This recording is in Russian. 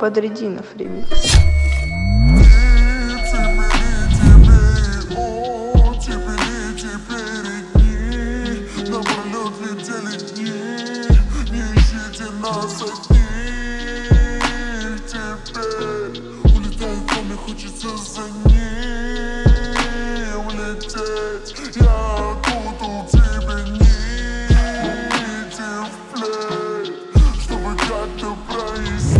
Подрядинов ремикс. Хочется за ним улететь. Я окутал тебя нитью в плеть, чтобы как-то прояснить.